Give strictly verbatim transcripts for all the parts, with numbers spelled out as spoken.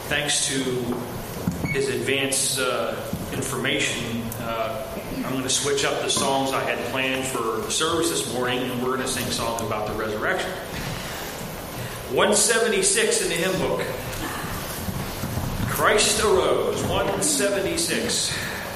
thanks to his advance uh, information, uh, I'm going to switch up the songs I had planned for the service this morning, and we're going to sing songs about the resurrection. one seventy-six in the hymn book. Christ Arose, one seventy-six.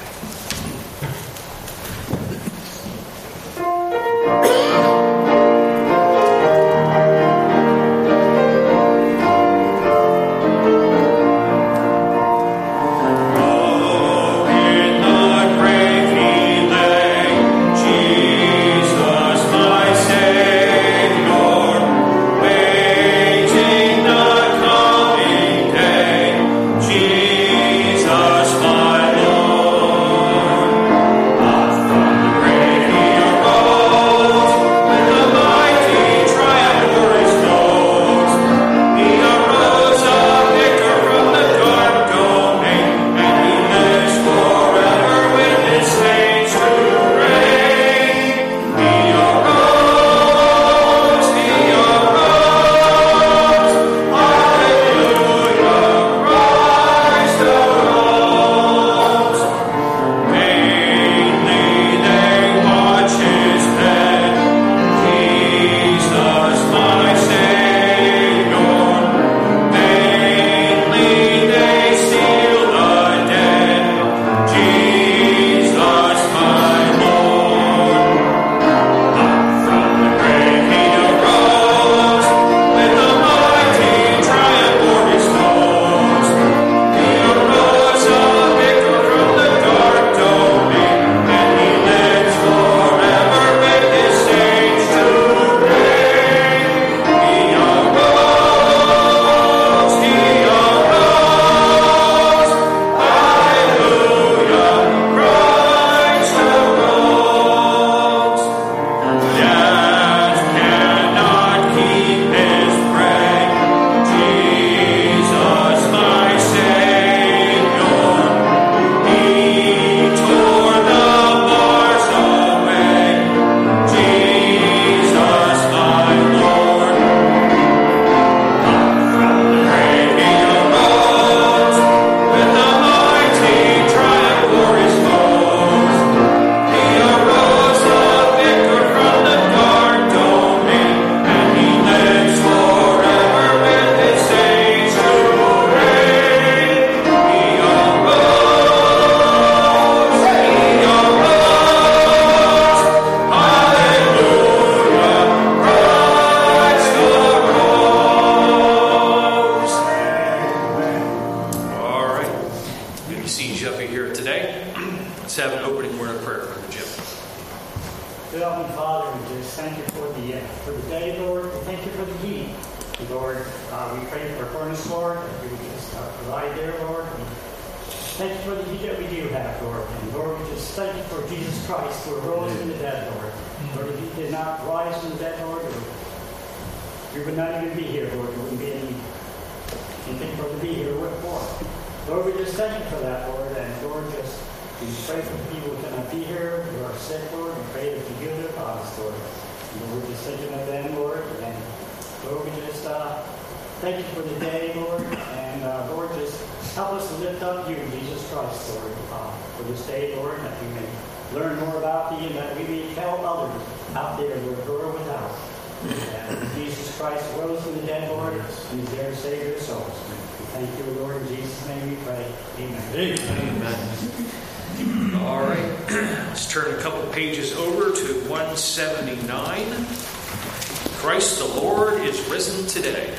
Christ the Lord is risen today.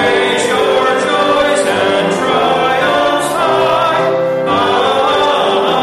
Joys and triumphs high.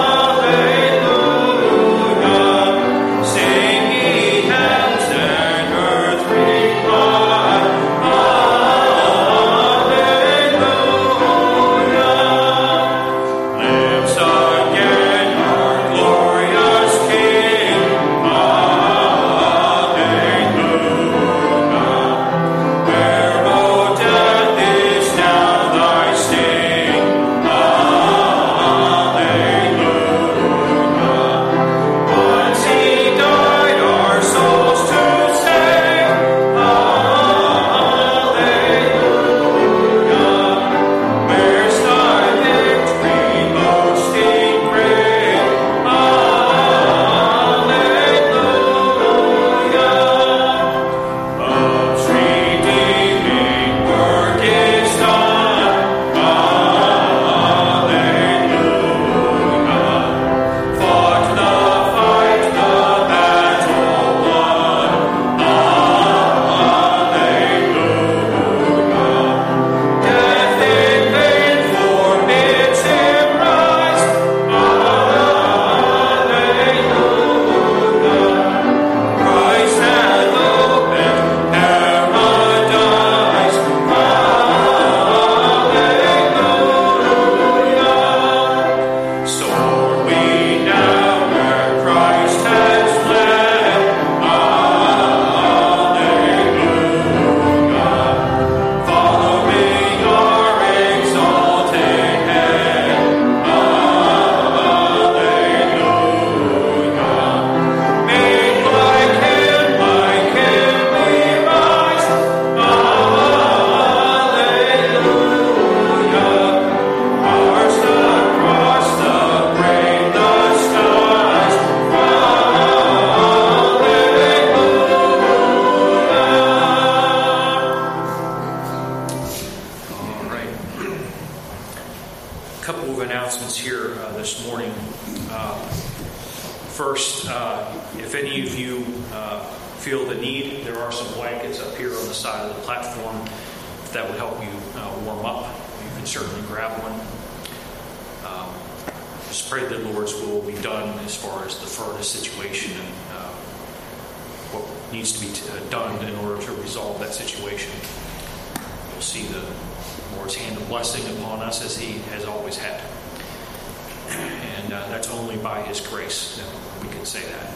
Uh, first, uh, if any of you uh, feel the need, there are some blankets up here on the side of the platform that would help you uh, warm up. You can certainly grab one. Um, just pray that the Lord's will be done as far as the furnace situation and uh, what needs to be t- uh, done in order to resolve that situation. You'll see the Lord's hand of blessing upon us as He has always had. And uh, that's only by His grace that we can say that.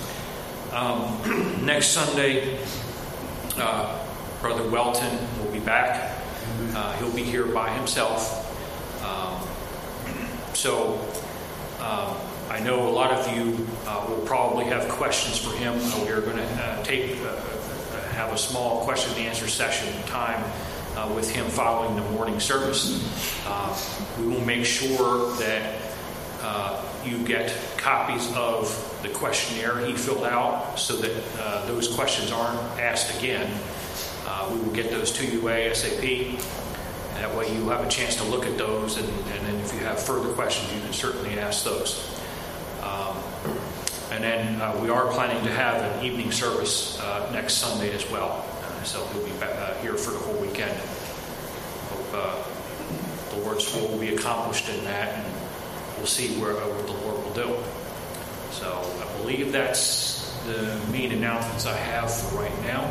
Um, next Sunday, uh, Brother Welton will be back. Uh, he'll be here by himself. Um, so um, I know a lot of you uh, will probably have questions for him. Uh, we're going to uh, take uh, have a small question and answer session time uh, with him following the morning service. Uh, we will make sure that uh, you get copies of the questionnaire he filled out so that uh, those questions aren't asked again. Uh, we will get those to you ASAP. That way you have a chance to look at those, and, and then if you have further questions, you can certainly ask those. Um, and then uh, we are planning to have an evening service uh, next Sunday as well. Uh, so he'll be back, uh, here for the whole weekend. Hope uh, the Lord's will will be accomplished in that, and we'll see where, uh, what the Lord will do. So I believe that's the main announcements I have for right now.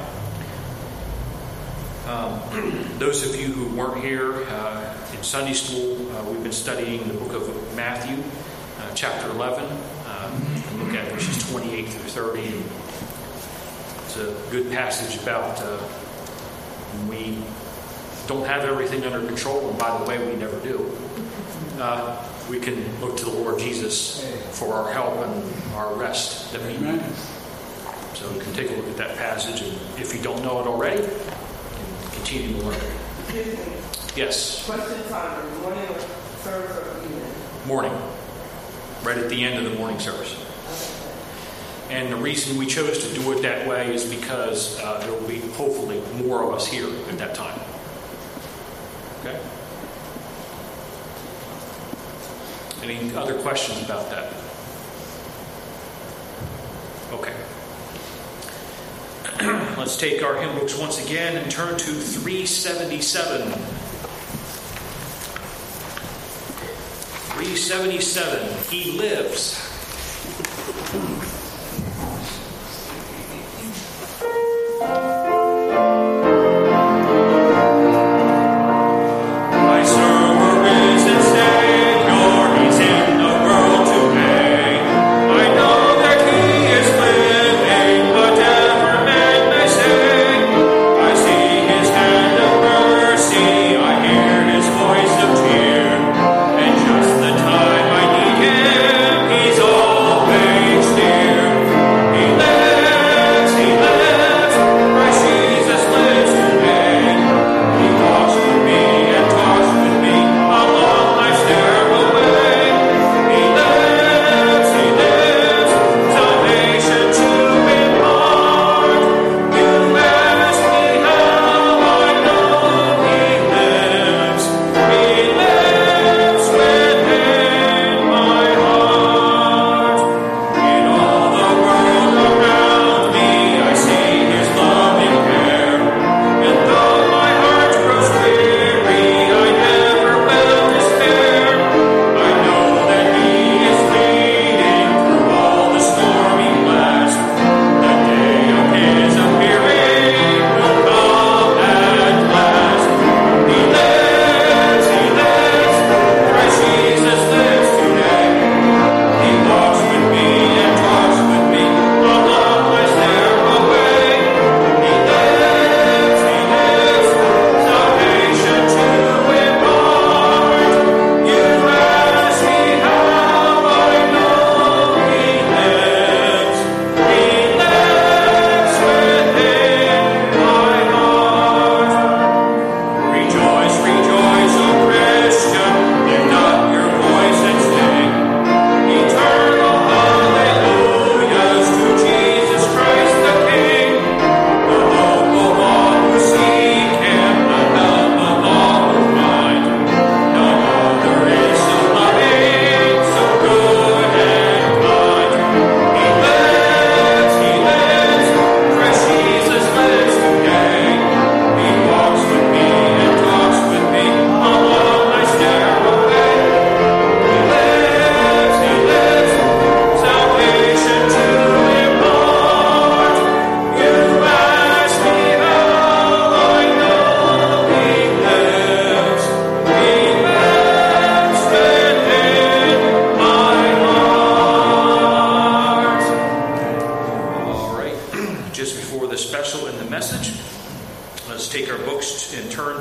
Um, those of you who weren't here uh, in Sunday school, uh, we've been studying the book of Matthew, uh, chapter eleven. Uh, and look at verses twenty-eight through thirty. It's a good passage about uh, when we don't have everything under control, and by the way, we never do. Uh, we can look to the Lord Jesus for our help and our rest that we need. So we can take a look at that passage, and if you don't know it already, continue to learn. Yes. Question time, morning service or evening? Morning. Right at the end of the morning service. And the reason we chose to do it that way is because uh, there will be hopefully more of us here at that time. Okay? Any other questions about that? Okay. Let's take our hymn books once again and turn to three seventy-seven. three seventy-seven, He Lives. Always there.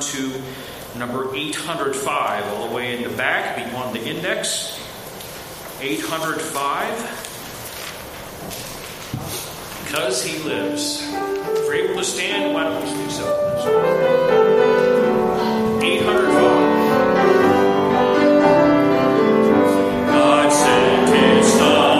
to number eight hundred five, all the way in the back, on the index. eight hundred five. Because He lives. If you're able to stand, why don't we do so? eight hundred five. God sent His Son.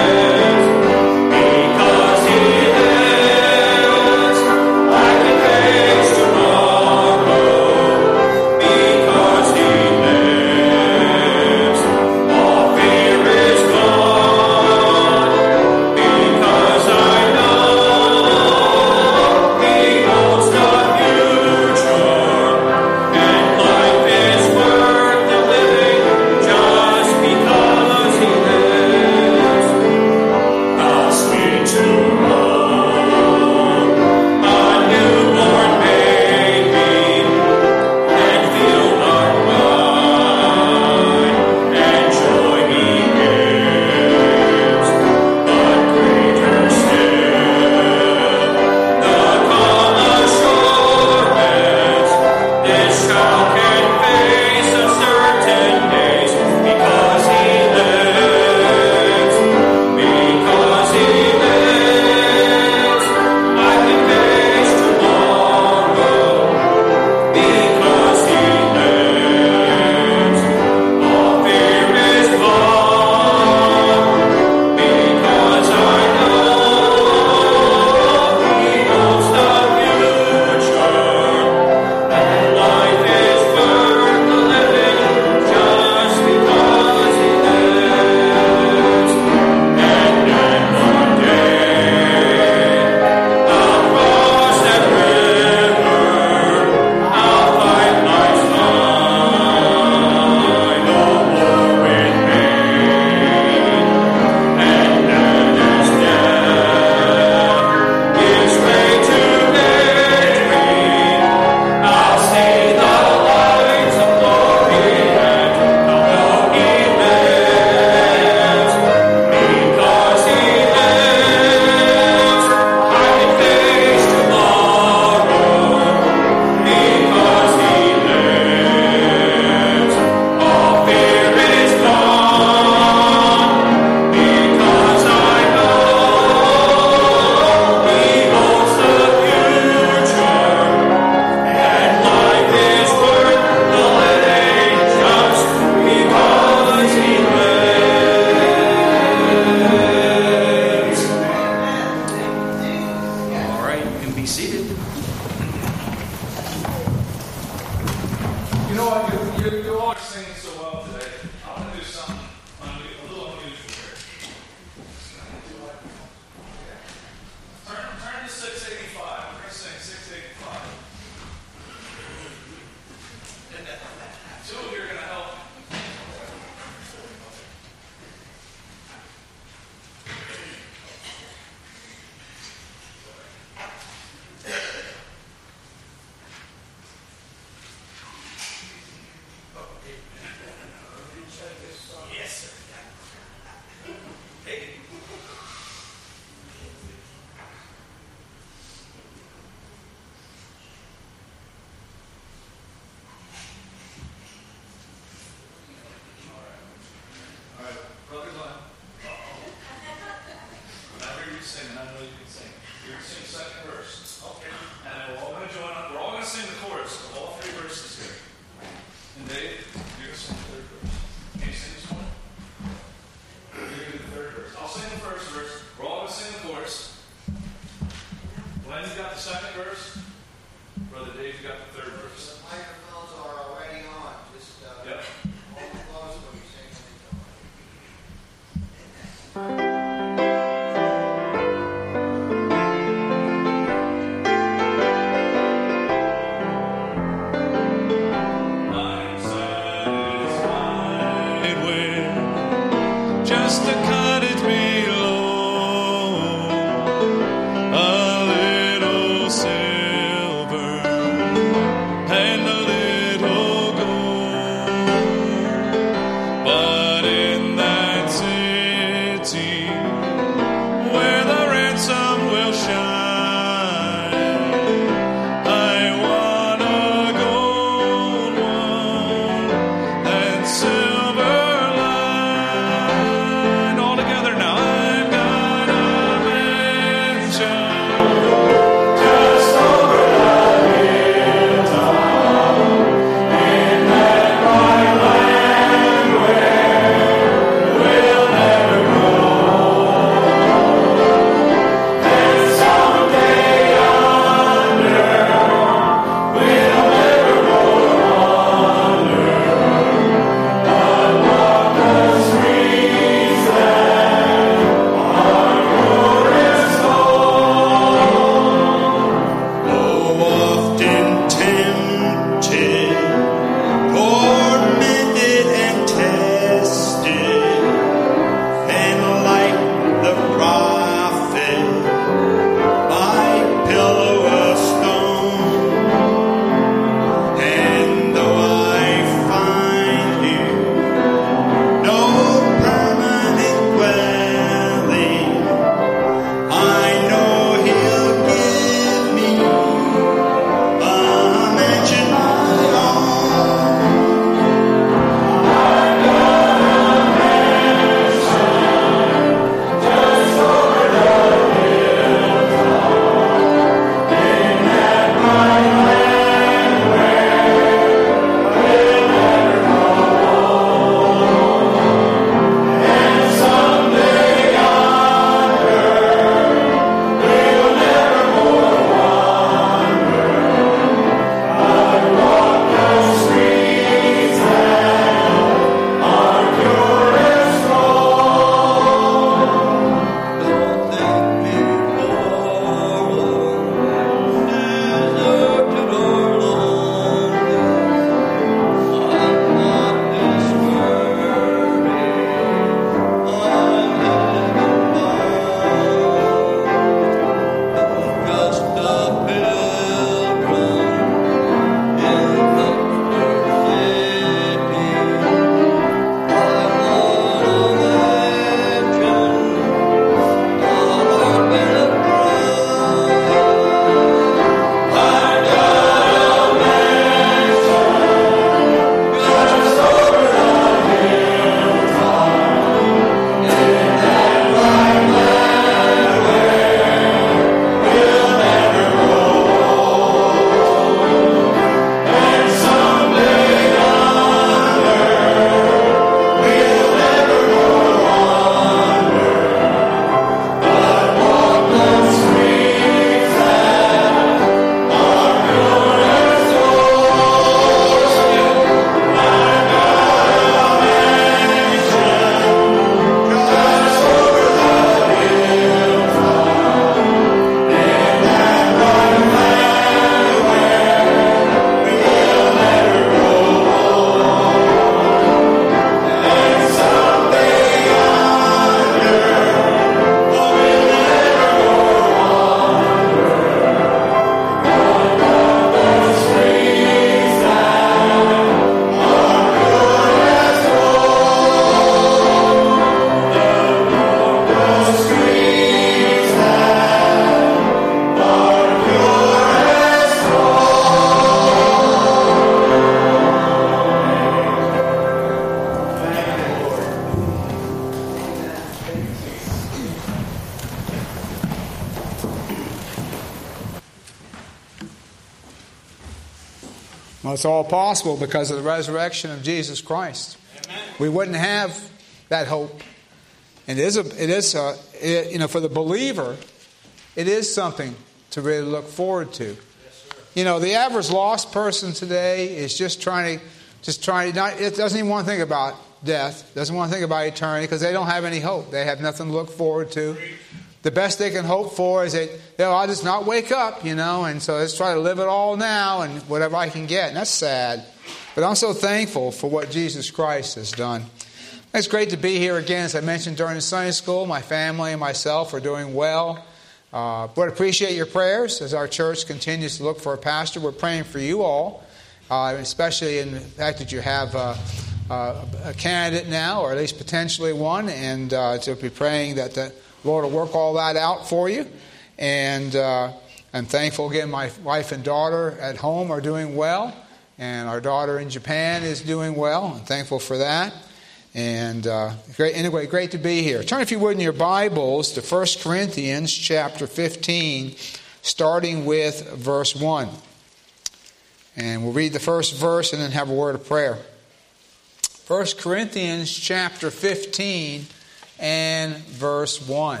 Well, it's all possible because of the resurrection of Jesus Christ. Amen. We wouldn't have that hope. And it is, a, it is a, it, you know, for the believer, it is something to really look forward to. Yes, you know, the average lost person today is just trying to, just trying to, not, it doesn't even want to think about death, doesn't want to think about eternity because they don't have any hope. They have nothing to look forward to. The best they can hope for is that, you know, I'll just not wake up, you know, and so let's try to live it all now and whatever I can get. And that's sad. But I'm so thankful for what Jesus Christ has done. It's great to be here again. As I mentioned during the Sunday school, my family and myself are doing well. Uh, but appreciate your prayers as our church continues to look for a pastor. We're praying for you all, uh, especially in the fact that you have uh, uh, a candidate now, or at least potentially one, and uh, to be praying that the Lord will work all that out for you. And uh, I'm thankful again my wife and daughter at home are doing well. And our daughter in Japan is doing well. I'm thankful for that. And uh, great, anyway, great to be here. Turn, if you would, in your Bibles to First Corinthians chapter fifteen, starting with verse one. And we'll read the first verse and then have a word of prayer. First Corinthians chapter fifteen and verse one.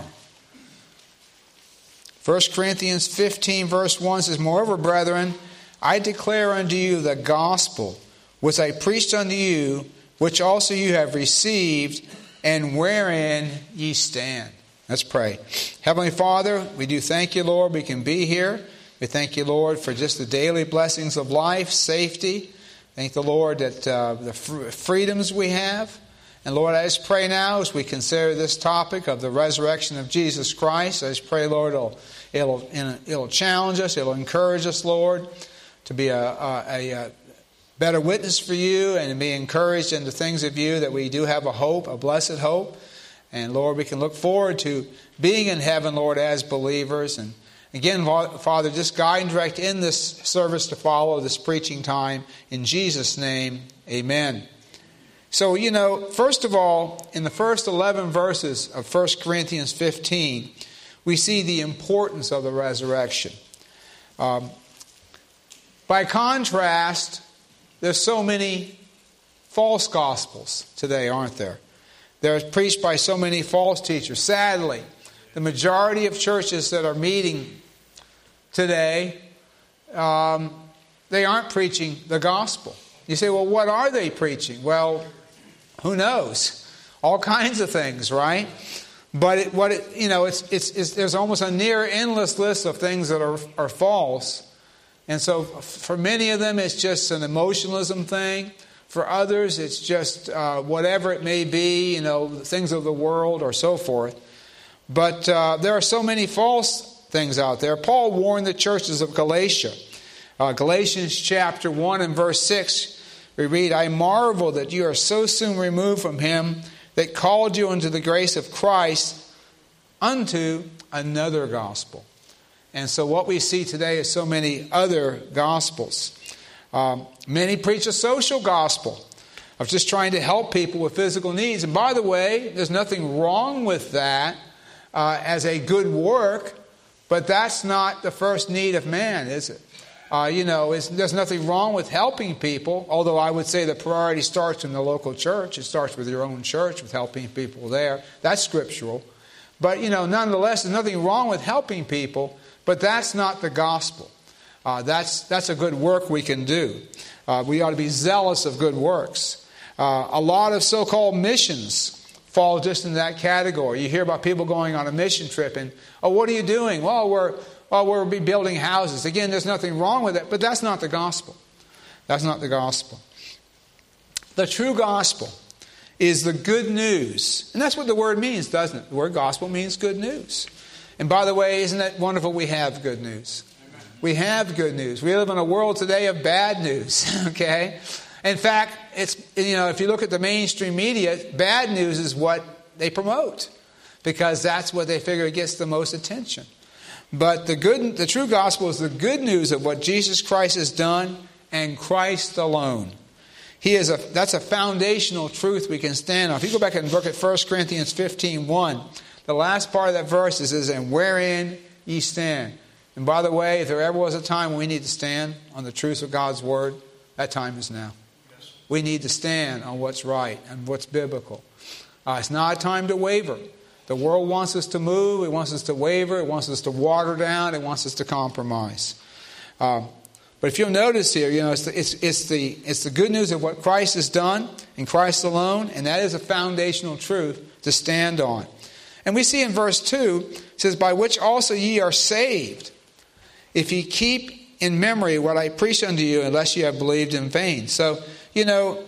First Corinthians fifteen, verse one says, Moreover, brethren, I declare unto you the gospel which I preached unto you, which also you have received, and wherein ye stand. Let's pray. Heavenly Father, we do thank you, Lord, we can be here. We thank you, Lord, for just the daily blessings of life, safety. Thank the Lord that uh, the fr- freedoms we have. And Lord, I just pray now as we consider this topic of the resurrection of Jesus Christ, I just pray, Lord, it'll, it'll, it'll challenge us, it'll encourage us, Lord, to be a, a, a better witness for you and to be encouraged in the things of you, that we do have a hope, a blessed hope. And Lord, we can look forward to being in heaven, Lord, as believers. And again, Father, just guide and direct in this service to follow, this preaching time. In Jesus' name, amen. So, you know, first of all, in the first eleven verses of First Corinthians fifteen, we see the importance of the resurrection. Um, by contrast, there's so many false gospels today, aren't there? They're preached by so many false teachers. Sadly, the majority of churches that are meeting today, um, they aren't preaching the gospel. You say, well, what are they preaching? Well, who knows? All kinds of things, right? But it, what it, you know, it's, it's, it's there's almost a near endless list of things that are are false. And so for many of them, it's just an emotionalism thing. For others, it's just uh, whatever it may be, you know, things of the world or so forth. But uh, there are so many false things out there. Paul warned the churches of Galatia. Uh, Galatians chapter one and verse six, we read, I marvel that you are so soon removed from him that called you unto the grace of Christ unto another gospel. And so what we see today is so many other gospels. Um, many preach a social gospel of just trying to help people with physical needs. And by the way, there's nothing wrong with that uh, as a good work, but that's not the first need of man, is it? Uh, you know, it's, there's nothing wrong with helping people, although I would say the priority starts in the local church. It starts with your own church, with helping people there. That's scriptural. But, you know, nonetheless, there's nothing wrong with helping people, but that's not the gospel. Uh, that's that's a good work we can do. Uh, we ought to be zealous of good works. Uh, a lot of so-called missions fall just in that category. You hear about people going on a mission trip and, oh, what are you doing? Well, we're well, we're building houses. Again, there's nothing wrong with it, but that's not the gospel. That's not the gospel. The true gospel is the good news. And that's what the word means, doesn't it? The word gospel means good news. And by the way, isn't that wonderful we have good news? Amen. We have good news. We live in a world today of bad news, okay? In fact, it's, you know, if you look at the mainstream media, bad news is what they promote because that's what they figure gets the most attention. But the good, the true gospel is the good news of what Jesus Christ has done and Christ alone. He is a that's a foundational truth we can stand on. If you go back and look at First Corinthians fifteen one, the last part of that verse is, and wherein ye stand. And by the way, if there ever was a time when we need to stand on the truth of God's word, That time is now. We need to stand on what's right and what's biblical. Uh, it's not a time to waver. The world wants us to move. It wants us to waver. It wants us to water down. It wants us to compromise. Um, but if you'll notice here, you know, it's the, it's, it's the it's the good news of what Christ has done in Christ alone, and that is a foundational truth to stand on. And we see in verse two, it says, "By which also ye are saved, if ye keep in memory what I preached unto you, unless ye have believed in vain." So, you know,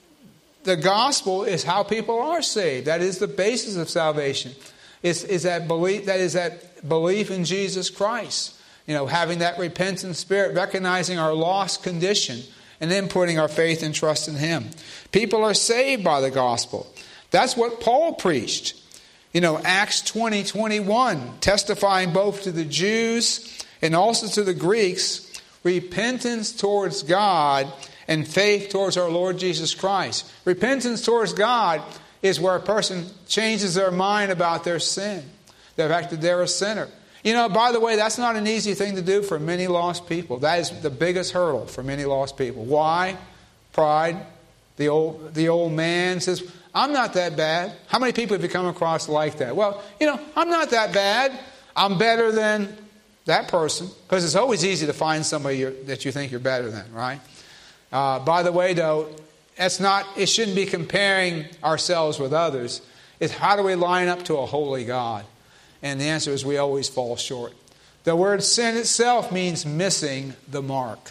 the gospel is how people are saved. That is the basis of salvation. Is is that belief? That is that belief in Jesus Christ. You know, having that repentant spirit, recognizing our lost condition, and then putting our faith and trust in Him. People are saved by the gospel. That's what Paul preached. You know, Acts twenty, twenty-one, testifying both to the Jews and also to the Greeks, repentance towards God and faith towards our Lord Jesus Christ. Repentance towards God is where a person changes their mind about their sin, the fact that they're a sinner. You know, by the way, that's not an easy thing to do for many lost people. That is the biggest hurdle for many lost people. Why? Pride. The old, the old man says, I'm not that bad. How many people have you come across like that? Well, you know, I'm not that bad. I'm better than that person. Because it's always easy to find somebody you're, that you think you're better than, right? Uh, by the way, though, that's not. It shouldn't be comparing ourselves with others. It's how do we line up to a holy God? And the answer is we always fall short. The word sin itself means missing the mark.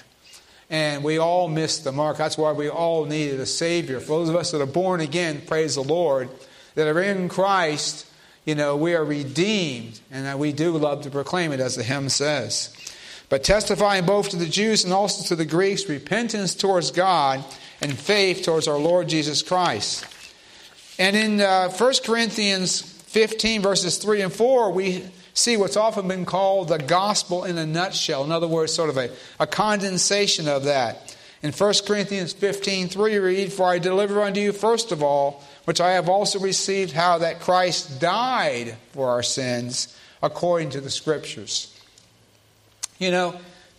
And we all miss the mark. That's why we all needed a Savior. For those of us that are born again, praise the Lord, that are in Christ, you know, we are redeemed. And we do love to proclaim it, as the hymn says. But testifying both to the Jews and also to the Greeks, repentance towards God and faith towards our Lord Jesus Christ. And in uh, First Corinthians fifteen, verses three and four, we see what's often been called the gospel in a nutshell. In other words, sort of a, a condensation of that. In First Corinthians fifteen, three, we read, "For I deliver unto you first of all, which I have also received, how that Christ died for our sins, according to the Scriptures." You know,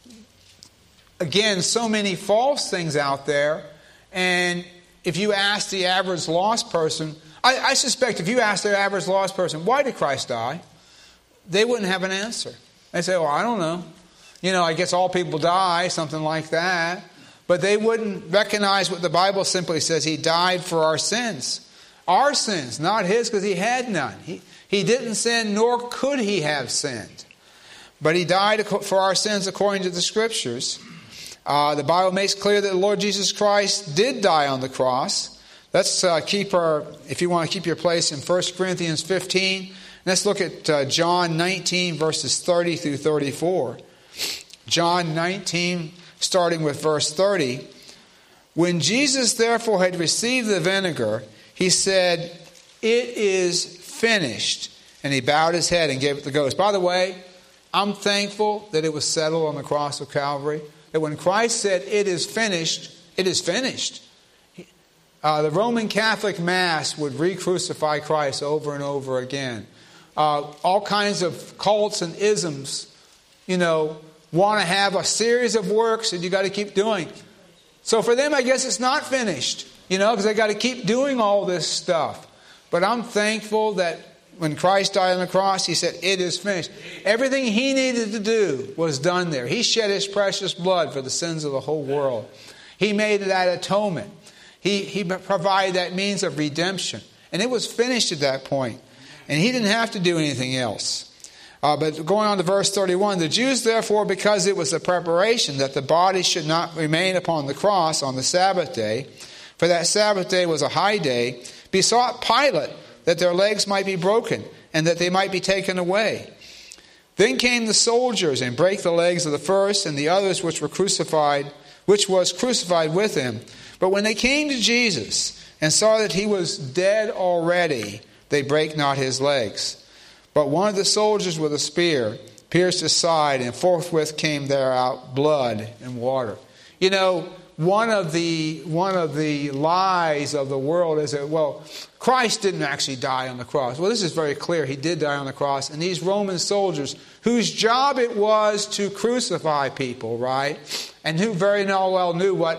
again, so many false things out there. And if you ask the average lost person, I, I suspect if you ask the average lost person, why did Christ die? They wouldn't have an answer. They say, well, I don't know. You know, I guess all people die, something like that. But they wouldn't recognize what the Bible simply says. He died for our sins. Our sins, not His, because He had none. He, he didn't sin, nor could He have sinned. But He died for our sins according to the Scriptures. Uh, the Bible makes clear that the Lord Jesus Christ did die on the cross. Let's uh, keep our, if you want to keep your place in First Corinthians fifteen, let's look at uh, John nineteen, verses thirty through thirty-four. John nineteen, starting with verse thirty. "When Jesus therefore had received the vinegar, He said, 'It is finished.' And He bowed His head and gave it the ghost." By the way, I'm thankful that it was settled on the cross of Calvary. That when Christ said, "It is finished," it is finished. Uh, the Roman Catholic Mass would re-crucify Christ over and over again. Uh, all kinds of cults and isms, you know, want to have a series of works that you got to keep doing. So for them, I guess it's not finished, you know, because they got to keep doing all this stuff. But I'm thankful that when Christ died on the cross, He said, "It is finished." Everything He needed to do was done there. He shed His precious blood for the sins of the whole world. He made that atonement. He, he provided that means of redemption. And it was finished at that point. And He didn't have to do anything else. Uh, but going on to verse thirty-one, "The Jews therefore, because it was a preparation that the body should not remain upon the cross on the Sabbath day, for that Sabbath day was a high day, besought Pilate that their legs might be broken, and that they might be taken away. Then came the soldiers, and brake the legs of the first and the others which were crucified, which was crucified with Him. But when they came to Jesus, and saw that He was dead already, they brake not His legs. But one of the soldiers with a spear pierced His side, and forthwith came there out blood and water." You know, one of the one of the lies of the world is that, well, Christ didn't actually die on the cross. Well, this is very clear. He did die on the cross. And these Roman soldiers, whose job it was to crucify people, right? And who very well knew what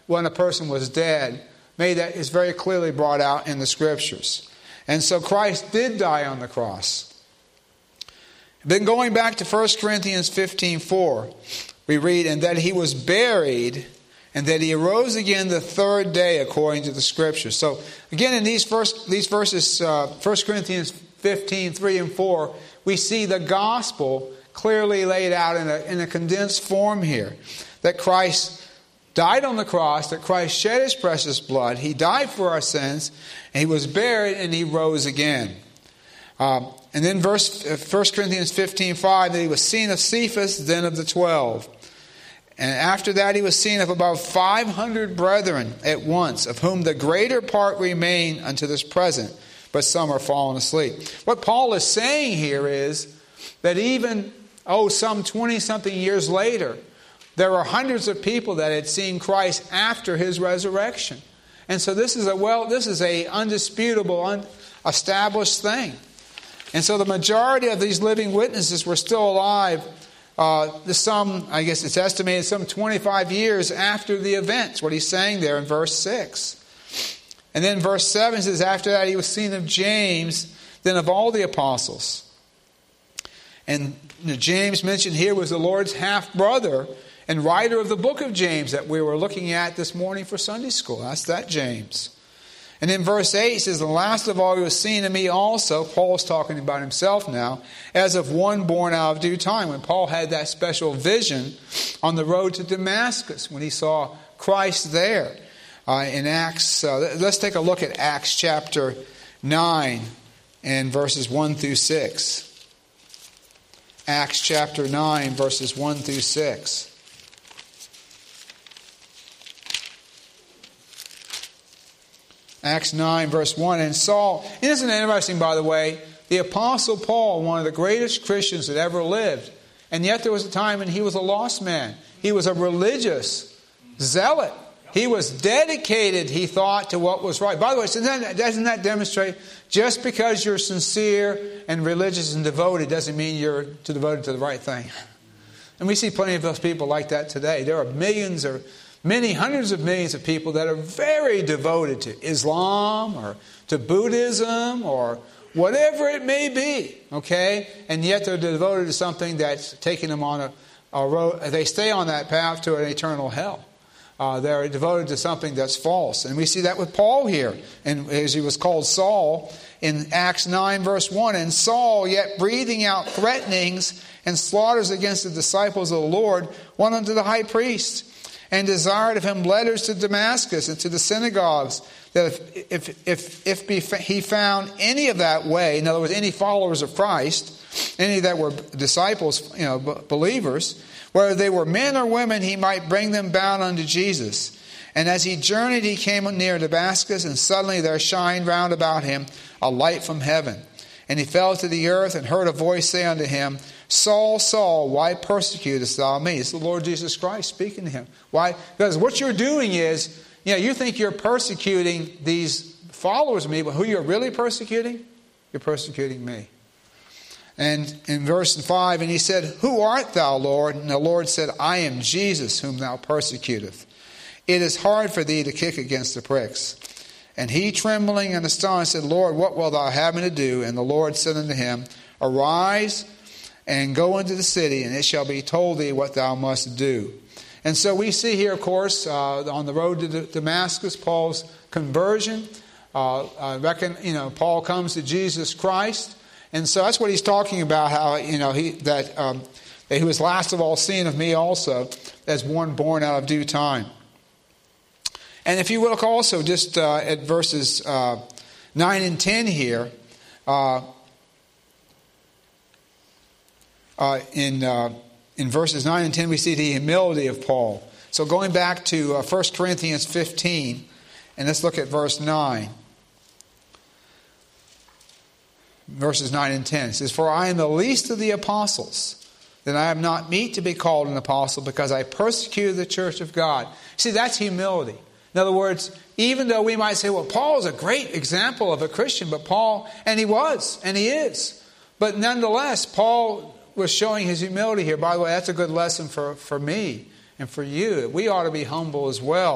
when a person was dead, made that is very clearly brought out in the Scriptures. And so Christ did die on the cross. Then going back to First Corinthians fifteen four, we read, and that he was buried, and that he arose again the third day according to the Scriptures. So again, in these first these verses, uh, First Corinthians fifteen three and four, we see the gospel clearly laid out in a, in a condensed form here. That Christ died on the cross, that Christ shed his precious blood, he died for our sins, and he was buried, and he rose again. Um, and then verse First Corinthians fifteen five, that he was seen of Cephas, then of the twelve. And after that he was seen of about five hundred brethren at once, of whom the greater part remain unto this present, but some are fallen asleep. What Paul is saying here is that even, oh, some twenty-something years later, there were hundreds of people that had seen Christ after his resurrection. And so this is a well, this is a undisputable, un, established thing. And so the majority of these living witnesses were still alive. Uh, some, I guess it's estimated, some twenty-five years after the events. What he's saying there in verse six. And then verse seven says, after that he was seen of James, then of all the apostles. And James mentioned here was the Lord's half-brother and writer of the book of James that we were looking at this morning for Sunday school. That's that James. And in verse eight it says, the last of all he was seen of me also. Paul's talking about himself now, as of one born out of due time. When Paul had that special vision on the road to Damascus, when he saw Christ there uh, in Acts. Uh, let's take a look at Acts chapter nine and verses one through six. Acts chapter nine, verses one through six. Acts nine, verse one. And Saul, and isn't it interesting, by the way, the Apostle Paul, one of the greatest Christians that ever lived, and yet there was a time when he was a lost man. He was a religious zealot. He was dedicated, he thought, to what was right. By the way, doesn't that, doesn't that demonstrate just because you're sincere and religious and devoted doesn't mean you're to devoted to the right thing? And we see plenty of those people like that today. There are millions or many hundreds of millions of people that are very devoted to Islam or to Buddhism or whatever it may be, okay? And yet they're devoted to something that's taking them on a, a road. They stay on that path to an eternal hell. Uh, they're devoted to something that's false. And we see that with Paul here, and as he was called Saul in Acts nine, verse one. And Saul, yet breathing out threatenings and slaughters against the disciples of the Lord, went unto the high priest, and desired of him letters to Damascus and to the synagogues, that if if if, if be, he found any of that way, in other words, any followers of Christ, any that were disciples, you know, believers, whether they were men or women, he might bring them bound unto Jesus. And as he journeyed, he came near Damascus, and suddenly there shined round about him a light from heaven. And he fell to the earth, and heard a voice say unto him, Saul, Saul, why persecutest thou me? It's the Lord Jesus Christ speaking to him. Why? Because what you're doing is, you know, you think you're persecuting these followers of me, but who you're really persecuting? You're persecuting me. And in verse five, and he said, Who art thou, Lord? And the Lord said, I am Jesus, whom thou persecutest. It is hard for thee to kick against the pricks. And he, trembling and astonished, said, Lord, what wilt thou have me to do? And the Lord said unto him, Arise, and go into the city, and it shall be told thee what thou must do. And so we see here, of course, uh, on the road to Damascus, Paul's conversion. Uh, I reckon, you know, Paul comes to Jesus Christ, and so that's what he's talking about. How you know he that, um, that he was last of all seen of me also, as one born out of due time. And if you look also just uh, at verses uh, nine and ten here. Uh, Uh, in uh, in verses nine and ten, we see the humility of Paul. So going back to uh, First Corinthians fifteen, and let's look at verse nine. Verses nine and ten. It says, For I am the least of the apostles, that I am not meet to be called an apostle, because I persecuted the church of God. See, that's humility. In other words, even though we might say, well, Paul is a great example of a Christian, but Paul, and he was, and he is. But nonetheless, Paul was showing his humility here. By the way, that's a good lesson for, for me and for you. We ought to be humble as well.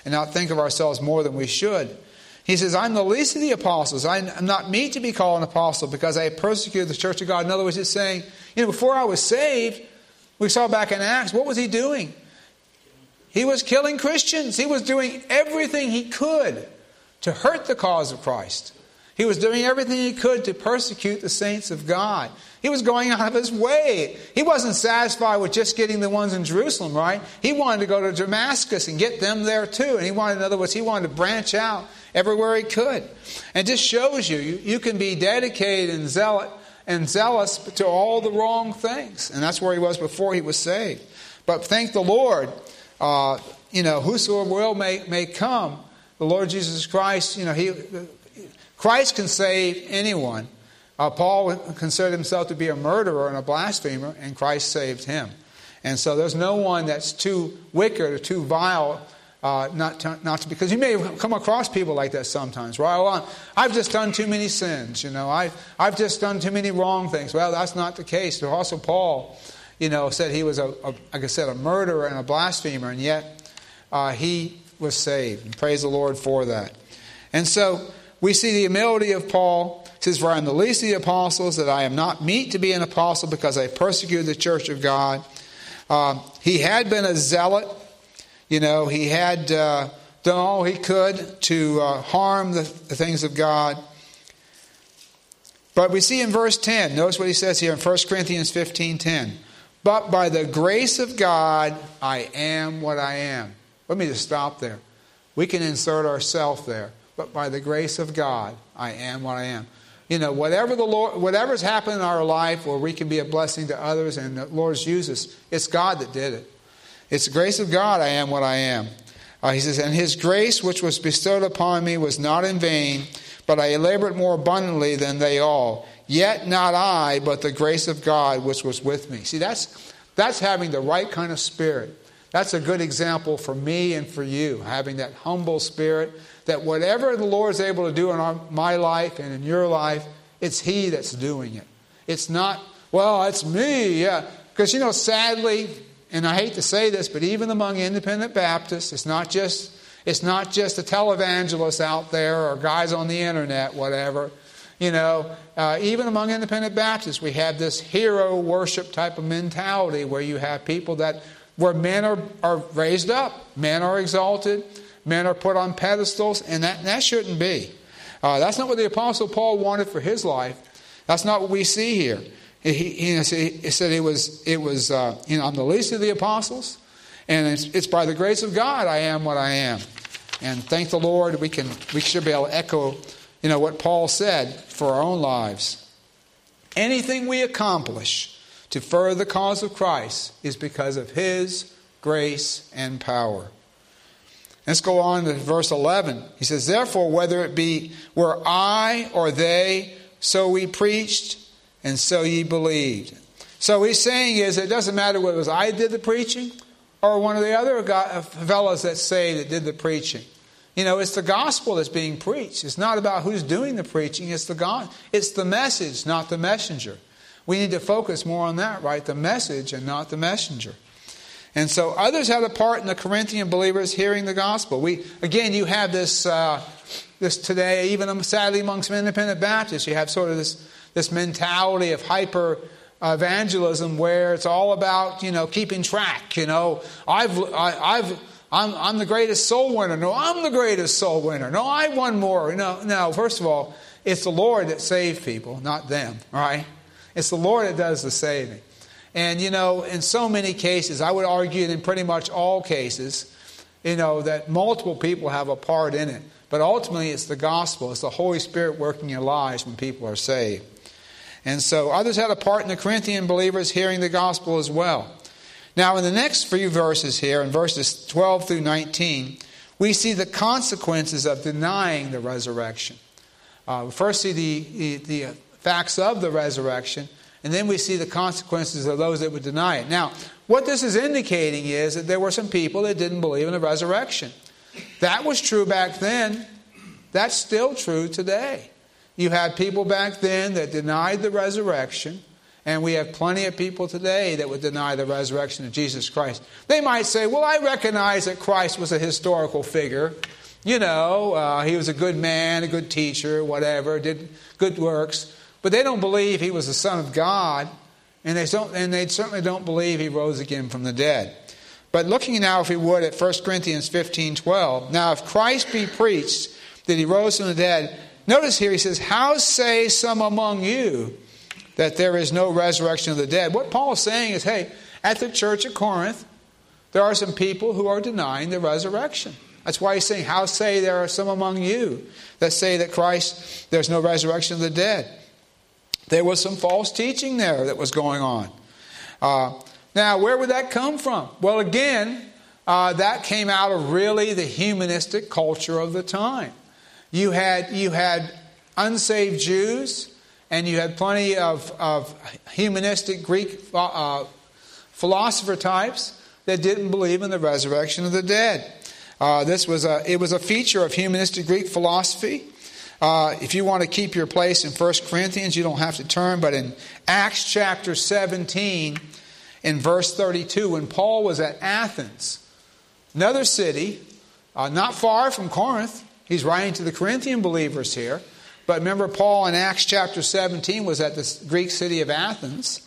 and not think of ourselves more than we should. He says, I'm the least of the apostles. I'm not meet to be called an apostle because I persecuted the church of God. In other words, he's saying, you know, before I was saved, we saw back in Acts, what was he doing? He was killing Christians. He was doing everything he could to hurt the cause of Christ. He was doing everything he could to persecute the saints of God. He was going out of his way. He wasn't satisfied with just getting the ones in Jerusalem, right? He wanted to go to Damascus and get them there too. And he wanted, in other words, he wanted to branch out everywhere he could. And it just shows you, you, you can be dedicated and zealot and zealous to all the wrong things. And that's where he was before he was saved. But thank the Lord, uh, you know, whosoever will may, may come. The Lord Jesus Christ, you know, he... Christ can save anyone. Uh, Paul considered himself to be a murderer and a blasphemer, and Christ saved him. And so there's no one that's too wicked or too vile uh, not to, not to, because you may come across people like that sometimes. Right? Well, I've just done too many sins. You know, I I've just done too many wrong things. Well, that's not the case. Also, Paul, you know, said he was a, a like I said, a murderer and a blasphemer, and yet uh, he was saved. And praise the Lord for that. And so we see the humility of Paul. He says, for I am the least of the apostles, that I am not meet to be an apostle because I persecuted the church of God. Um, he had been a zealot. You know, he had uh, done all he could to uh, harm the, the things of God. But we see in verse ten, notice what he says here in First Corinthians fifteen ten. But by the grace of God, I am what I am. Let me just stop there. We can insert ourselves there. But by the grace of God, I am what I am. You know, whatever the Lord, whatever's happened in our life where we can be a blessing to others and the Lord's use us, it's God that did it. It's the grace of God I am what I am. Uh, he says, and his grace which was bestowed upon me was not in vain, but I labored more abundantly than they all. Yet not I, but the grace of God which was with me. See, that's that's having the right kind of spirit. That's a good example for me and for you, having that humble spirit, that whatever the Lord is able to do in our, my life and in your life, it's He that's doing it. It's not, well, it's me. Yeah. Because, you know, sadly, and I hate to say this, but even among independent Baptists, it's not just it's not just the televangelists out there or guys on the internet, whatever. You know, uh, even among independent Baptists, we have this hero worship type of mentality where you have people that, where men are, are raised up, men are exalted, men are put on pedestals, and that, that shouldn't be. Uh, that's not what the Apostle Paul wanted for his life. That's not what we see here. He, he, he said it was, it was uh, you know, I'm the least of the apostles, and it's, it's by the grace of God I am what I am. And thank the Lord, we can we should be able to echo, you know, what Paul said for our own lives. Anything we accomplish to further the cause of Christ is because of His grace and power. Let's go on to verse eleven. He says, therefore, whether it be were I or they, so we preached, and so ye believed. So what he's saying is, it doesn't matter whether it was I did the preaching or one of the other fellows that say that did the preaching. You know, it's the gospel that's being preached. It's not about who's doing the preaching. It's the God. It's the message, not the messenger. We need to focus more on that, right? The message and not the messenger. And so others had a part in the Corinthian believers hearing the gospel. We again, you have this uh, this today, even sadly amongst independent Baptists, you have sort of this this mentality of hyper evangelism where it's all about, you know, keeping track. You know, I've I, I've I'm I'm the greatest soul winner. No, I'm the greatest soul winner. No, I won more. No, no. First of all, it's the Lord that saved people, not them. Right? It's the Lord that does the saving. And, you know, in so many cases, I would argue that in pretty much all cases, you know, that multiple people have a part in it. But ultimately, it's the gospel. It's the Holy Spirit working in your lives when people are saved. And so others had a part in the Corinthian believers hearing the gospel as well. Now, in the next few verses here, in verses twelve through nineteen, we see the consequences of denying the resurrection. Uh, we first see the, the, the facts of the resurrection, and then we see the consequences of those that would deny it. Now, what this is indicating is that there were some people that didn't believe in the resurrection. That was true back then. That's still true today. You had people back then that denied the resurrection, And we have plenty of people today that would deny the resurrection of Jesus Christ. They might say, well, I recognize that Christ was a historical figure. You know, uh, he was a good man, a good teacher, whatever, did good works. But they don't believe he was the Son of God. And they, don't, and they certainly don't believe he rose again from the dead. But looking now, if we would, at First Corinthians fifteen twelve. Now, if Christ be preached that he rose from the dead, notice here he says, how say some among you that there is no resurrection of the dead? What Paul is saying is, hey, at the church at Corinth, there are some people who are denying the resurrection. That's why he's saying, how say there are some among you that say that Christ, there's no resurrection of the dead? There was some false teaching there that was going on. Uh, now, where would that come from? Well, again, uh, that came out of really the humanistic culture of the time. You had you had unsaved Jews, and you had plenty of, of humanistic Greek uh, philosopher types that didn't believe in the resurrection of the dead. Uh, this was a it was a feature of humanistic Greek philosophy. Uh, if you want to keep your place in First Corinthians, you don't have to turn, but in Acts chapter seventeen, in verse thirty-two, when Paul was at Athens, another city, uh, not far from Corinth, he's writing to the Corinthian believers here, but remember Paul in Acts chapter seventeen was at the Greek city of Athens,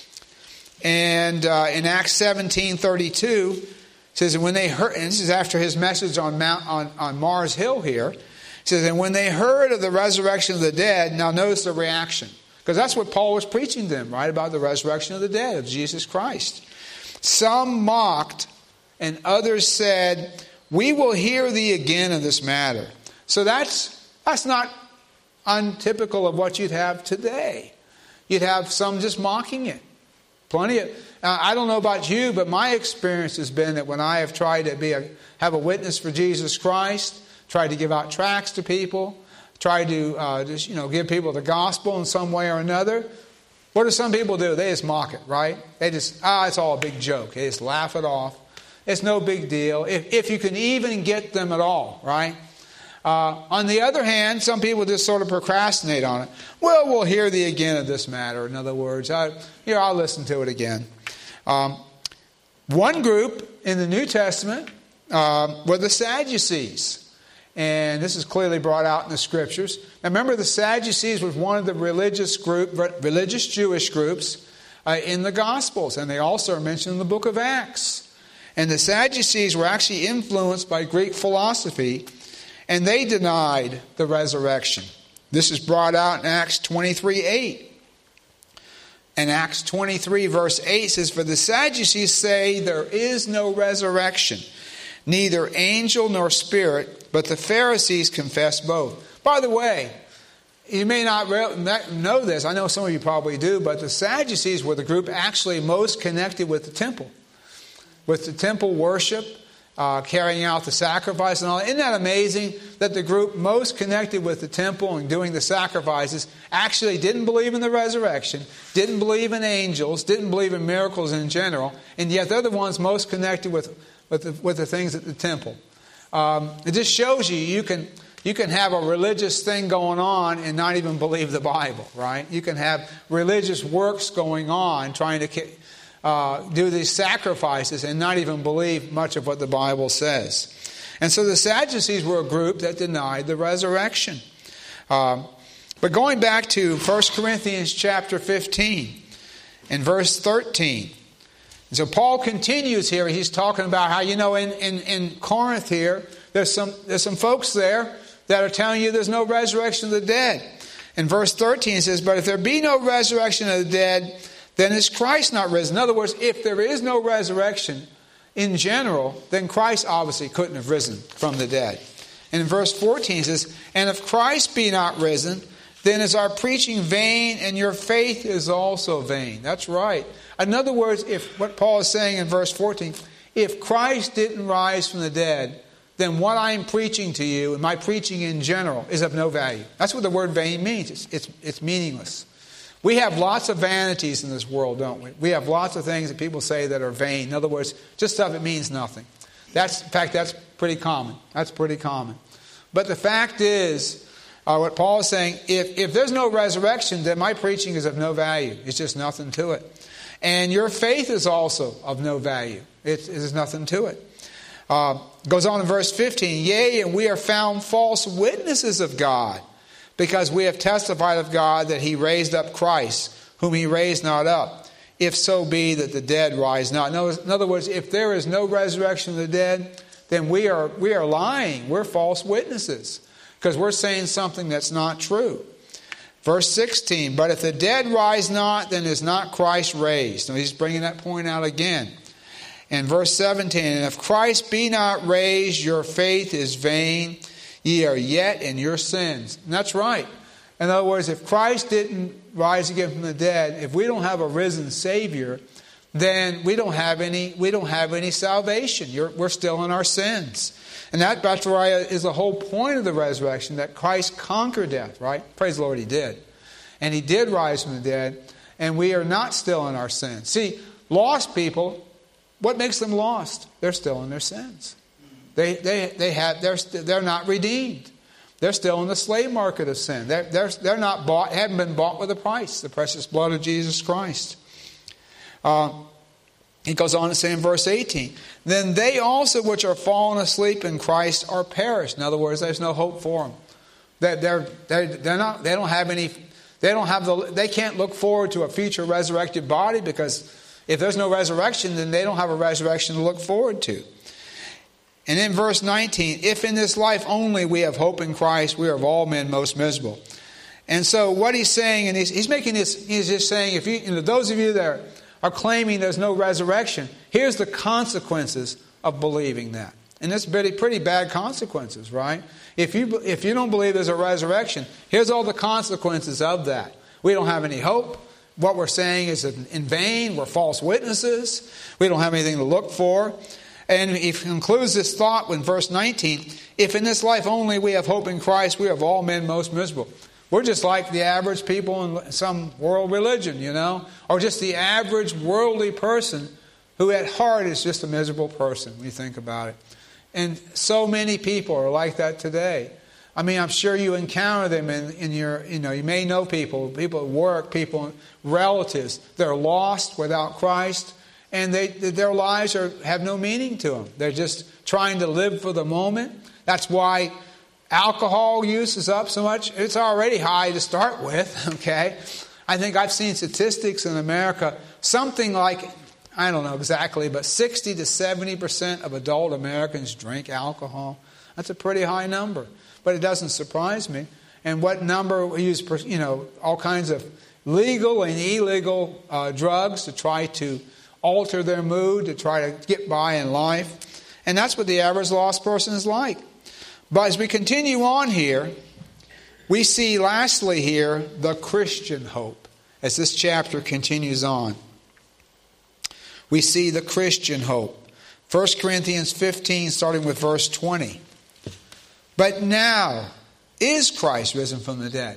and uh, in Acts seventeen thirty-two, it says, and when they heard, and this is after his message on Mount on, on Mars Hill here, it says, and when they heard of the resurrection of the dead, now notice the reaction. Because that's what Paul was preaching to them, right? About the resurrection of the dead, of Jesus Christ. Some mocked, and others said, we will hear thee again of this matter. So that's that's not untypical of what you'd have today. You'd have some just mocking it. Plenty of... Uh, I don't know about you, but my experience has been that when I have tried to be a, have a witness for Jesus Christ, tried to give out tracts to people, tried to uh, just you know give people the gospel in some way or another, what do some people do? They just mock it, right? They just, ah, it's all a big joke. They just laugh it off. It's no big deal, if, if you can even get them at all, right? Uh, on the other hand, some people just sort of procrastinate on it. Well, we'll hear thee again of this matter. In other words, I, you know, I'll listen to it again. Um, one group in the New Testament uh, were the Sadducees. And this is clearly brought out in the Scriptures. Now remember, the Sadducees was one of the religious group, religious Jewish groups uh, in the Gospels. And they also are mentioned in the book of Acts. And the Sadducees were actually influenced by Greek philosophy, and they denied the resurrection. This is brought out in Acts twenty-three eight. And Acts twenty-three verse eight says, for the Sadducees say there is no resurrection, neither angel nor spirit, but the Pharisees confess both. By the way, you may not know this. I know some of you probably do, but the Sadducees were the group actually most connected with the temple. With the temple worship, uh, carrying out the sacrifice and all. Isn't that amazing that the group most connected with the temple and doing the sacrifices actually didn't believe in the resurrection, didn't believe in angels, didn't believe in miracles in general, and yet they're the ones most connected with, with, the, with the things at the temple. Um, it just shows you you can you can have a religious thing going on and not even believe the Bible, right? You can have religious works going on trying to uh, do these sacrifices and not even believe much of what the Bible says. And so the Sadducees were a group that denied the resurrection. Um, but going back to First Corinthians chapter fifteen and verse thirteen. And so Paul continues here. He's talking about how, you know, in, in, in Corinth here, there's some there's some folks there that are telling you there's no resurrection of the dead. In verse thirteen it says, but if there be no resurrection of the dead, then is Christ not risen? In other words, if there is no resurrection in general, then Christ obviously couldn't have risen from the dead. And in verse fourteen it says, and if Christ be not risen, then is our preaching vain, and your faith is also vain. That's right. In other words, if what Paul is saying in verse fourteen, if Christ didn't rise from the dead, then what I'm preaching to you, and my preaching in general, is of no value. That's what the word vain means. It's, it's, it's meaningless. We have lots of vanities in this world, don't we? We have lots of things that people say that are vain. In other words, just stuff that means nothing. That's, in fact, that's pretty common. That's pretty common. But the fact is Uh, what Paul is saying, if, if there's no resurrection, then my preaching is of no value. It's just nothing to it. And your faith is also of no value. It, it is nothing to it. Uh, goes on in verse fifteen, yea, and we are found false witnesses of God, because we have testified of God that he raised up Christ, whom he raised not up, if so be that the dead rise not. In other words, if there is no resurrection of the dead, then we are we are lying. We're false witnesses, because we're saying something that's not true. Verse sixteen, but if the dead rise not, then is not Christ raised. Now he's bringing that point out again. And verse seventeen, and if Christ be not raised, your faith is vain, ye are yet in your sins. And that's right. In other words, if Christ didn't rise again from the dead, if we don't have a risen Savior, then we don't have any we don't have any salvation. You're, we're still in our sins. And that, that's why is the whole point of the resurrection, that Christ conquered death, right? Praise the Lord, he did. And he did rise from the dead, and we are not still in our sins. See, lost people, what makes them lost? They're still in their sins. They they they have they're they're not redeemed. They're still in the slave market of sin. They're they're they're not bought, haven't been bought with a price, the precious blood of Jesus Christ. Uh, he goes on to say in verse eighteen, then they also which are fallen asleep in Christ are perished. In other words, there's no hope for them. They're they're they're, they're not. They don't have any. They don't have the. They can't look forward to a future resurrected body, because if there's no resurrection, then they don't have a resurrection to look forward to. And in verse nineteen, if in this life only we have hope in Christ, we are of all men most miserable. And so what he's saying, and he's, he's making this, he's just saying, if you, you know, those of you that are, are claiming there's no resurrection, here's the consequences of believing that. And it's pretty, pretty bad consequences, right? If you, if you don't believe there's a resurrection, here's all the consequences of that. We don't have any hope. What we're saying is in vain. We're false witnesses. We don't have anything to look for. And he concludes this thought in verse nineteen, if in this life only we have hope in Christ, we are of all men most miserable. We're just like the average people in some world religion, you know, or just the average worldly person who at heart is just a miserable person when you think about it. And so many people are like that today. I mean, I'm sure you encounter them in, in your, you know, you may know people, people at work, people, relatives. They're lost without Christ, and they their lives are have no meaning to them. They're just trying to live for the moment. That's why alcohol use is up so much. It's already high to start with, okay? I think I've seen statistics in America, something like, I don't know exactly, but sixty to seventy percent of adult Americans drink alcohol. That's a pretty high number. But it doesn't surprise me. And what number we use, you know, all kinds of legal and illegal uh, drugs to try to alter their mood, to try to get by in life. And that's what the average lost person is like. But as we continue on here, we see lastly here the Christian hope. As this chapter continues on, we see the Christian hope. First Corinthians fifteen, starting with verse twenty. But now is Christ risen from the dead,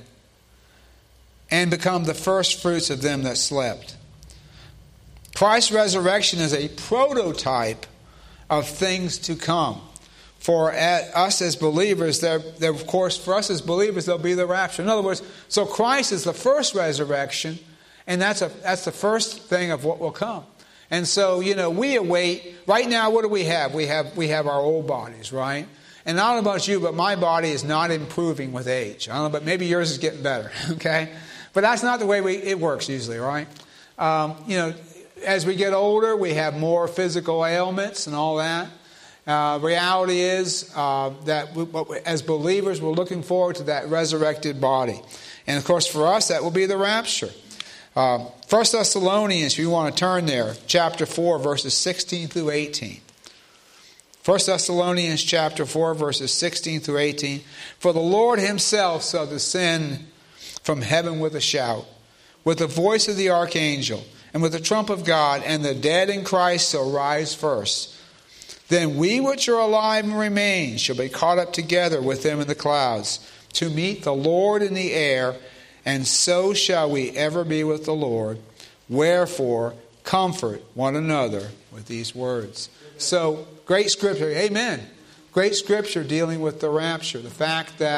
and become the first fruits of them that slept. Christ's resurrection is a prototype of things to come. For us as believers, there, there, of course, for us as believers, there'll be the rapture. In other words, so Christ is the first resurrection, and that's a that's the first thing of what will come. And so, you know, we await. Right now, what do we have? We have we have our old bodies, right? And I don't know about you, but my body is not improving with age. I don't know, but maybe yours is getting better, okay? But that's not the way we, it works usually, right? Um, you know, as we get older, we have more physical ailments and all that. Uh, reality is uh, that we, as believers, we're looking forward to that resurrected body. And of course, for us, that will be the rapture. Uh, First Thessalonians, if you want to turn there, chapter four, verses sixteen through eighteen. First Thessalonians chapter four, verses sixteen through eighteen. For the Lord himself shall descend from heaven with a shout, with the voice of the archangel, and with the trump of God, and the dead in Christ shall rise first. Then we which are alive and remain shall be caught up together with them in the clouds, to meet the Lord in the air, and so shall we ever be with the Lord. Wherefore, comfort one another with these words. So, great scripture. Amen. Great scripture dealing with the rapture. The fact that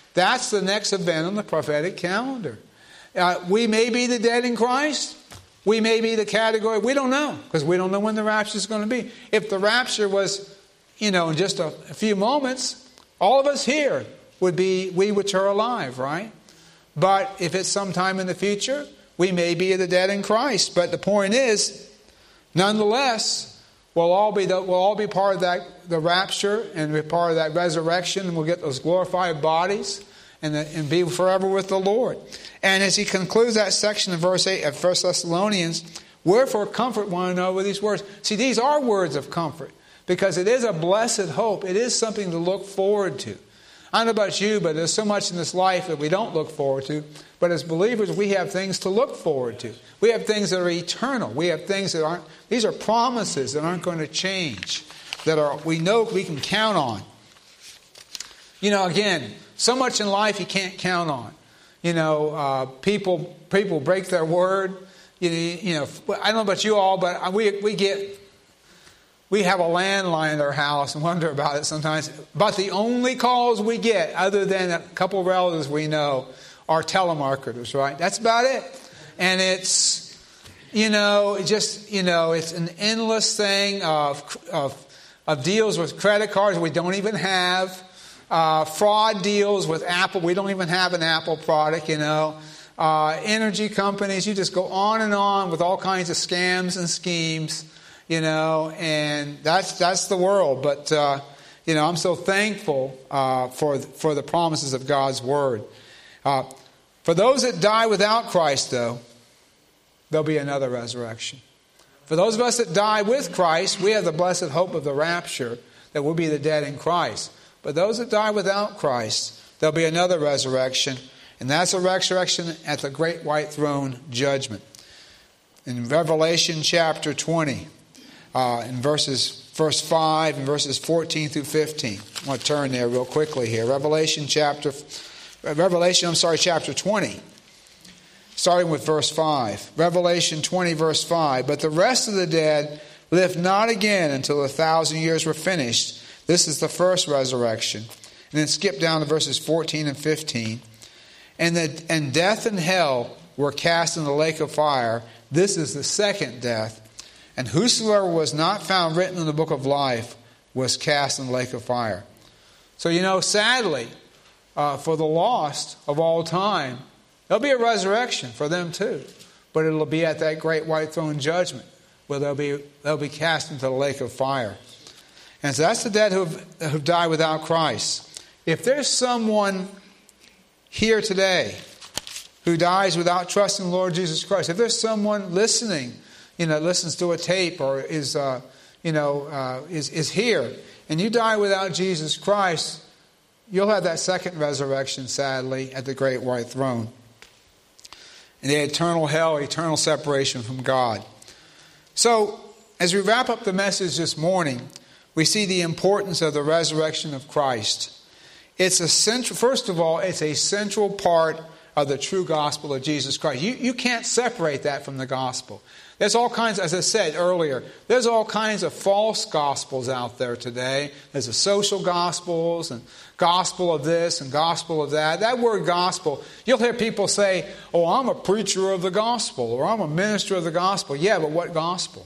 That's the next event on the prophetic calendar. Uh, we may be the dead in Christ. We may be the category. We don't know, because we don't know when the rapture is going to be. If the rapture was, you know, in just a, a few moments, all of us here would be, we which are alive, right? But if it's sometime in the future, we may be the dead in Christ. But the point is, nonetheless, we'll all be the, we'll all be part of that, the rapture, and be part of that resurrection, and we'll get those glorified bodies and, the, and be forever with the Lord. And as he concludes that section in verse eight of First Thessalonians, wherefore comfort one another with these words. See, these are words of comfort, because it is a blessed hope. It is something to look forward to. I don't know about you, but there's so much in this life that we don't look forward to. But as believers, we have things to look forward to. We have things that are eternal. We have things that aren't, these are promises that aren't going to change, that are we know we can count on. You know, again, so much in life you can't count on. You know, uh, people people break their word. You, you know, I don't know about you all, but we we get we have a landline in our house and wonder about it sometimes. But the only calls we get, other than a couple of relatives we know, are telemarketers. Right? That's about it. And it's, you know, just you know, it's an endless thing of of of deals with credit cards we don't even have. Uh, fraud deals with Apple. We don't even have an Apple product, you know. Uh, energy companies. You just go on and on with all kinds of scams and schemes, you know. And that's that's the world. But uh, you know, I'm so thankful uh, for for the promises of God's word. Uh, for those that die without Christ, though, there'll be another resurrection. For those of us that die with Christ, we have the blessed hope of the rapture, that we'll be the dead in Christ. But those that die without Christ, there'll be another resurrection. And that's a resurrection at the great white throne judgment. In Revelation chapter twenty, uh, in verses, verse five and verses fourteen through fifteen. I want to turn there real quickly here. Revelation chapter, Revelation, I'm sorry, chapter twenty. Starting with verse five. Revelation twenty, verse five. But the rest of the dead lived not again until a thousand years were finished. This is the first resurrection. And then skip down to verses fourteen and fifteen. And, the, and death and hell were cast in the lake of fire. This is the second death. And whosoever was not found written in the book of life was cast in the lake of fire. So, you know, sadly, uh, for the lost of all time, there'll be a resurrection for them too. But it'll be at that great white throne judgment, where they'll be, they'll be cast into the lake of fire. And so that's the dead who have, who have died without Christ. If there's someone here today who dies without trusting the Lord Jesus Christ, if there's someone listening, you know, listens to a tape or is, uh, you know, uh, is is here, and you die without Jesus Christ, you'll have that second resurrection, sadly, at the great white throne, and the eternal hell, eternal separation from God. So, as we wrap up the message this morning, we see the importance of the resurrection of Christ. It's a central, first of all, it's a central part of the true gospel of Jesus Christ. You, you can't separate that from the gospel. There's all kinds, as I said earlier, there's all kinds of false gospels out there today. There's the social gospels and gospel of this and gospel of that. That word gospel, you'll hear people say, oh, I'm a preacher of the gospel, or I'm a minister of the gospel. Yeah, but what gospel?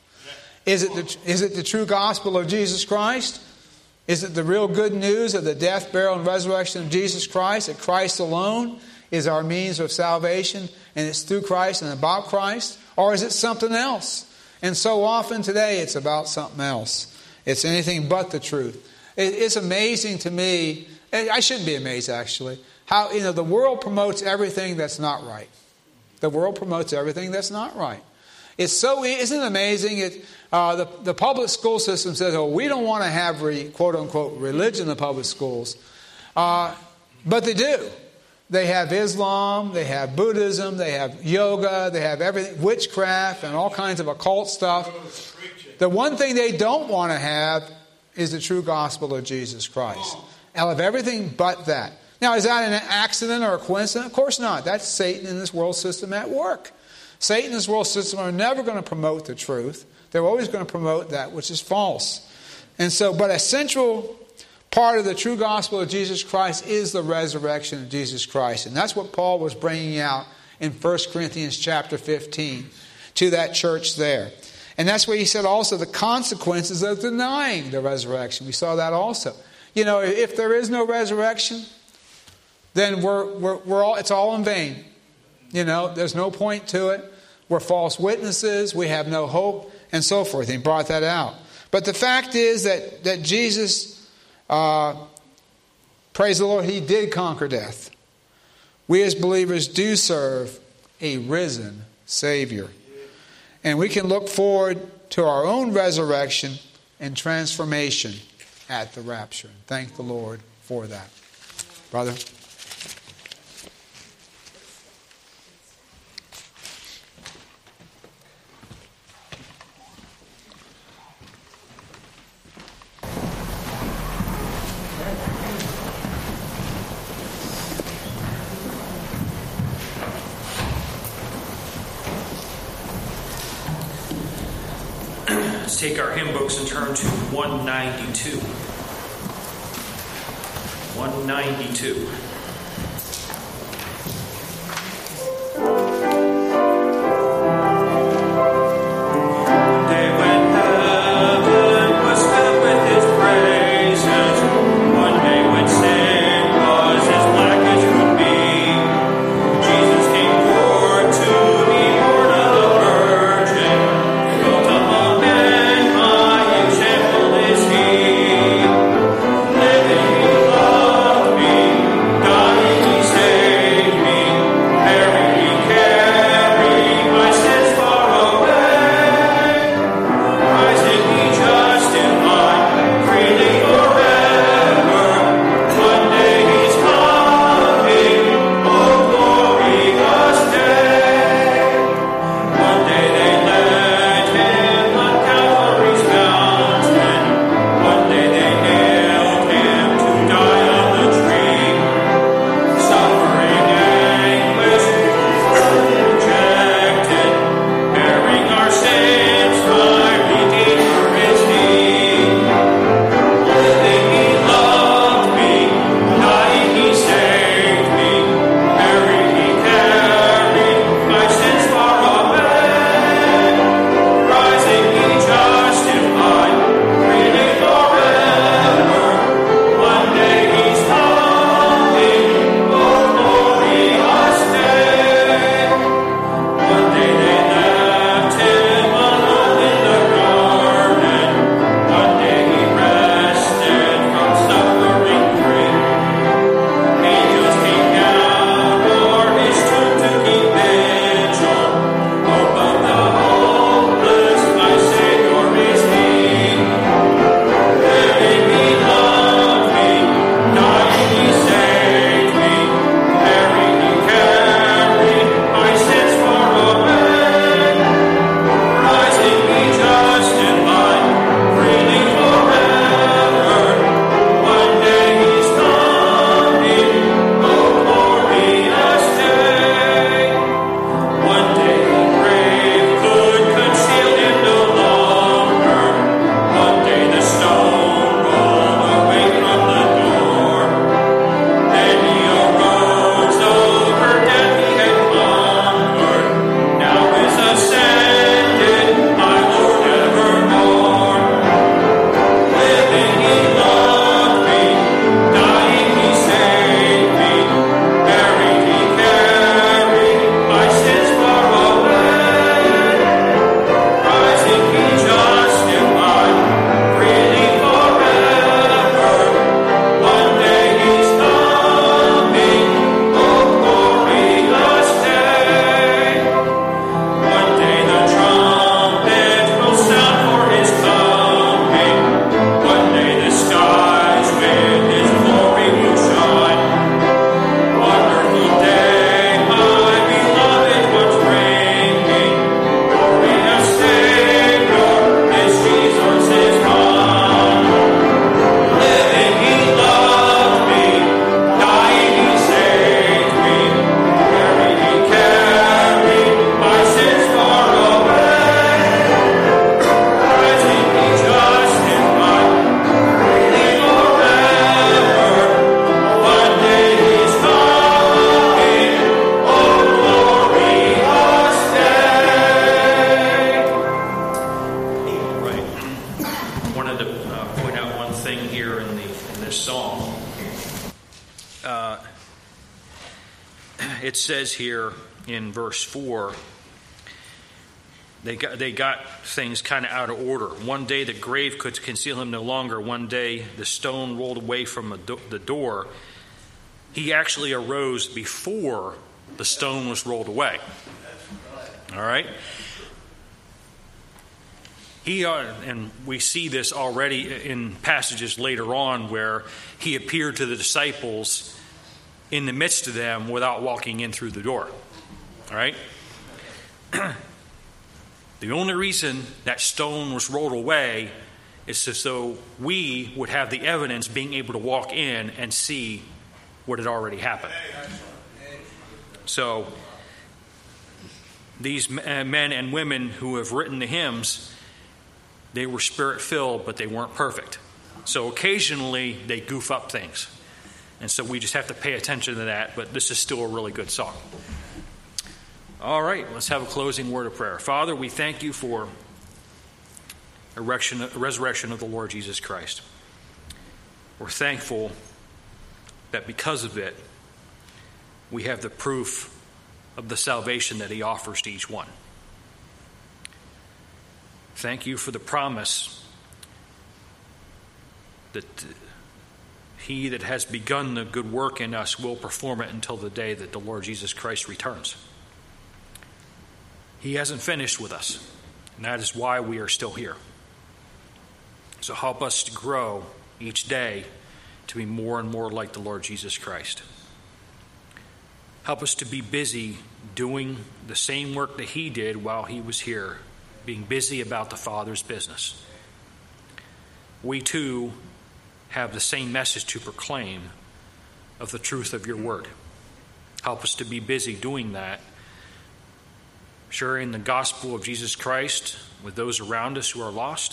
Is it the, is it the true gospel of Jesus Christ? Is it the real good news of the death, burial, and resurrection of Jesus Christ? That Christ alone is our means of salvation, and it's through Christ and about Christ? Or is it something else? And so often today it's about something else. It's anything but the truth. It, it's amazing to me, I shouldn't be amazed actually, how you know the world promotes everything that's not right. The world promotes everything that's not right. It's so, isn't it amazing? It, uh, the, the public school system says, oh, we don't want to have, re, quote unquote, religion in the public schools. Uh, but they do. They have Islam, they have Buddhism, they have yoga, they have everything, witchcraft and all kinds of occult stuff. The one thing they don't want to have is the true gospel of Jesus Christ. They'll have everything but that. Now, is that an accident or a coincidence? Of course not. That's Satan in this world system at work. Satan and this world system are never going to promote the truth. They're always going to promote that which is false. And so, but a central part of the true gospel of Jesus Christ is the resurrection of Jesus Christ. And that's what Paul was bringing out in First Corinthians chapter fifteen to that church there. And that's where he said also the consequences of denying the resurrection. We saw that also. You know, if there is no resurrection, then we're, we're, we're all, it's all in vain. You know, there's no point to it. We're false witnesses. We have no hope, and so forth. He brought that out. But the fact is that, that Jesus, uh, praise the Lord, he did conquer death. We as believers do serve a risen Savior. And we can look forward to our own resurrection and transformation at the rapture. Thank the Lord for that. Brother? Take our hymn books and turn to one ninety-two. one ninety-two. Living, he loved me. wanted to uh, point out one thing here in the in this song. Uh, it says here in verse four, they got they got things kind of out of order. One day the grave could conceal him no longer. One day the stone rolled away from a do- the door. He actually arose before the stone was rolled away. All right? He uh, and we see this already in passages later on where he appeared to the disciples in the midst of them without walking in through the door. All right? The only reason that stone was rolled away is so we would have the evidence being able to walk in and see what had already happened. So these men and women who have written the hymns, they were spirit-filled, but they weren't perfect. So occasionally they goof up things. And so we just have to pay attention to that, but this is still a really good song. All right, let's have a closing word of prayer. Father, we thank you for a resurrection of the Lord Jesus Christ. We're thankful that because of it, we have the proof of the salvation that he offers to each one. Thank you for the promise that he that has begun the good work in us will perform it until the day that the Lord Jesus Christ returns. He hasn't finished with us, and that is why we are still here. So help us to grow each day to be more and more like the Lord Jesus Christ. Help us to be busy doing the same work that he did while he was here, being busy about the Father's business. We too have the same message to proclaim of the truth of your word. Help us to be busy doing that, sharing the gospel of Jesus Christ with those around us who are lost,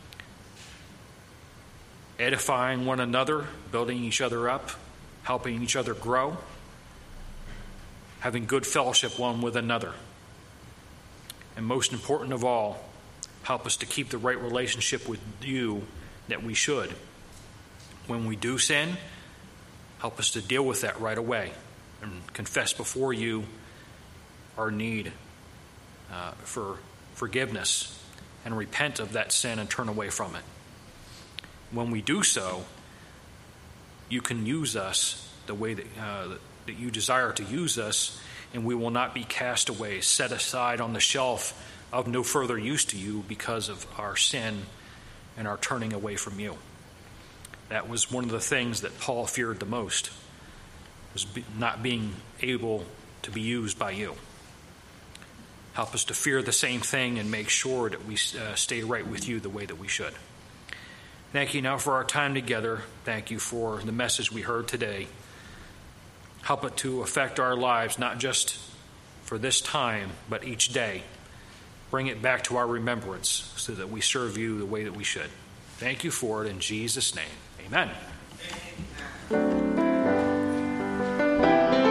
edifying one another, building each other up, helping each other grow, having good fellowship one with another. And most important of all, help us to keep the right relationship with you that we should. When we do sin, help us to deal with that right away and confess before you our need uh, for forgiveness and repent of that sin and turn away from it. When we do so, you can use us the way that, uh, that you desire to use us, and we will not be cast away, set aside on the shelf of no further use to you because of our sin and our turning away from you. That was one of the things that Paul feared the most, was be, not being able to be used by you. Help us to fear the same thing and make sure that we uh, stay right with you the way that we should. Thank you now for our time together. Thank you for the message we heard today. Help it to affect our lives, not just for this time, but each day. Bring it back to our remembrance so that we serve you the way that we should. Thank you for it in Jesus' name. Amen.